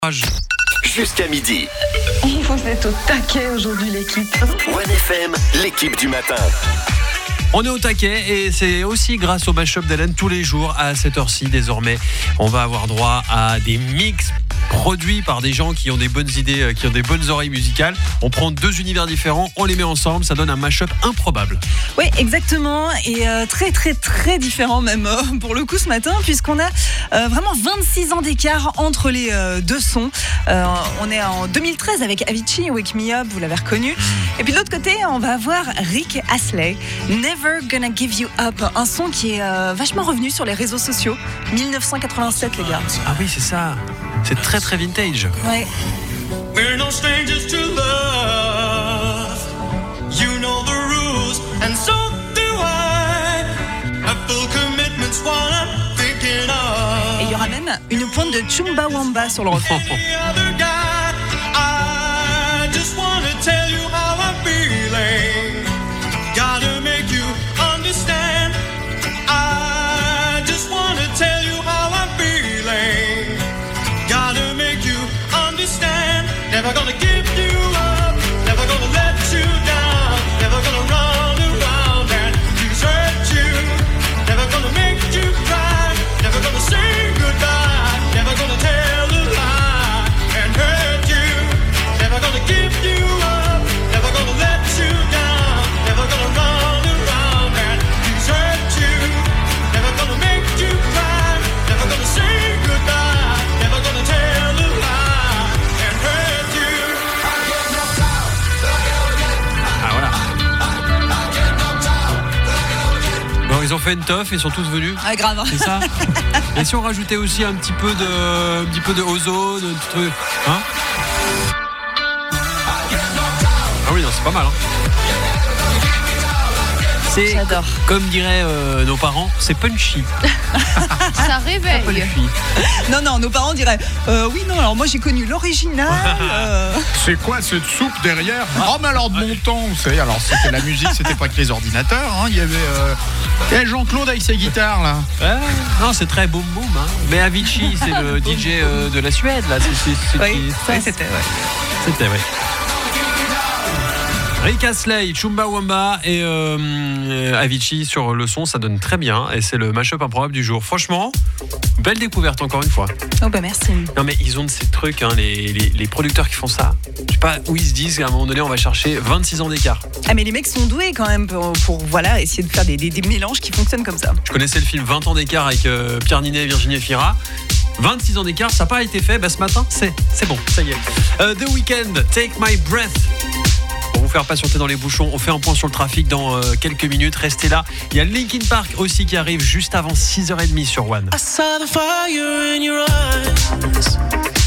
Jusqu'à midi. Vous êtes au taquet aujourd'hui, l'équipe. OneFM, l'équipe du matin. On est au taquet et c'est aussi grâce au mashup d'Hélène tous les jours à cette heure-ci désormais. On va avoir droit à des mix produits par des gens qui ont des bonnes idées, qui ont des bonnes oreilles musicales. On prend deux univers différents, on les met ensemble, ça donne un mashup improbable. Oui, exactement, et très différent même pour le coup ce matin, puisqu'on a vraiment 26 ans d'écart entre les deux sons. On est en 2013 avec Avicii, Wake Me Up, vous l'avez reconnu. Et puis de l'autre côté, on va avoir Rick Astley, Never Gonna Give You Up, un son qui est vachement revenu sur les réseaux sociaux. 1987 les gars. Ah oui, c'est ça. C'est très vintage. Ouais. We're no strangers to love. You know the rules, and so do I. A full commitment's what I'm thinking of. Et il y aura même une pointe de Chumbawamba sur le refrain. The other guy, I just wanna tell you how I'm feeling. Gotta make you understand. I just wanna tell you how I'm feeling. Gotta make you understand. Never gonna give you up. Never gonna let you down. Never gonna run around and desert you. Never gonna make you cry. Never gonna say goodbye. Never gonna tell a lie and hurt you. Never gonna give you up. Never gonna let you down. Never gonna run around and desert you. Never gonna make you cry. Never gonna say goodbye. Never gonna tell a lie and hurt you. Ah voilà. Bon, ils ont fait une teuf et sont tous venus. Ah grave. Hein. C'est ça. Et si on rajoutait aussi un petit peu de ozone, de trucs, hein? Ah oui, non, c'est pas mal. Hein. C'est J'adore. comme diraient nos parents, c'est punchy. Ça réveille. Non, nos parents diraient oui, non, alors moi j'ai connu l'original. C'est quoi cette soupe derrière? Oh, mais alors de mon temps, vous savez, alors c'était la musique, c'était pas que les ordinateurs, hein. Il y avait Jean-Claude avec sa guitare là. Non, c'est très boum boum. Hein. Mais Avicii, c'est le DJ de la Suède là. C'était. C'était ouais. Rick Astley, Chumbawamba et Avicii sur le son, ça donne très bien et c'est le mashup improbable du jour. Franchement, belle découverte encore une fois. Oh bah merci. Non mais ils ont de ces trucs, hein, les producteurs qui font ça. Je sais pas où ils se disent qu'à un moment donné on va chercher 26 ans d'écart. Ah mais les mecs sont doués quand même pour voilà, essayer de faire des mélanges qui fonctionnent comme ça. Je connaissais le film 20 ans d'écart avec Pierre Ninet et Virginie Efira. 26 ans d'écart, ça n'a pas été fait. Bah ce matin, c'est bon, ça y est. The Weeknd, Take My Breath. Pour vous faire patienter dans les bouchons, on fait un point sur le trafic dans quelques minutes. Restez là. Il y a Linkin Park aussi qui arrive juste avant 6h30 sur One. I saw the fire in your eyes.